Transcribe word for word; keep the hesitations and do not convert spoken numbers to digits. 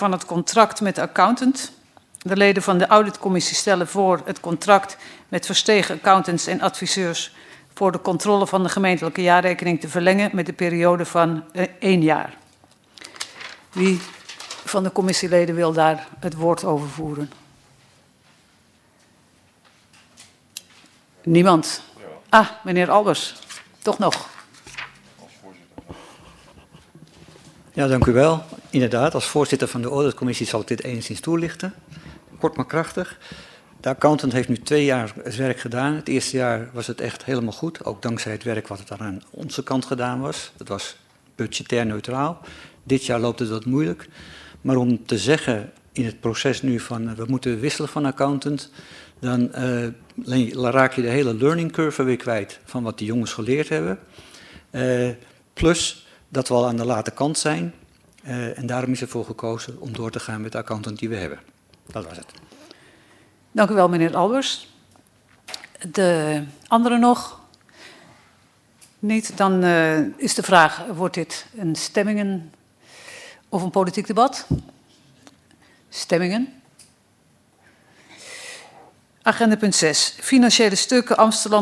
van het contract met de accountant. De leden van de auditcommissie stellen voor het contract met verstegen accountants en adviseurs voor de controle van de gemeentelijke jaarrekening te verlengen met een periode van uh, één jaar. Wie van de commissieleden wil daar het woord over voeren? Niemand. Ah, meneer Albers, toch nog. Ja, dank u wel. Inderdaad, als voorzitter van de auditcommissie zal ik dit enigszins toelichten. Kort maar krachtig. De accountant heeft nu twee jaar het werk gedaan. Het eerste jaar was het echt helemaal goed, ook dankzij het werk wat er aan onze kant gedaan was. Het was budgetair neutraal. Dit jaar loopt het wat moeilijk. Maar om te zeggen in het proces nu van uh, we moeten wisselen van accountant, dan uh, raak je de hele learning curve weer kwijt van wat die jongens geleerd hebben. Uh, plus dat we al aan de late kant zijn. Uh, en daarom is ervoor gekozen om door te gaan met de accountant die we hebben. Dat was het. Dank u wel, meneer Albers. De andere nog? Niet? Dan uh, is de vraag, wordt dit een stemmingen of een politiek debat? Stemmingen. Agenda punt zes. Financiële stukken Amsterdam.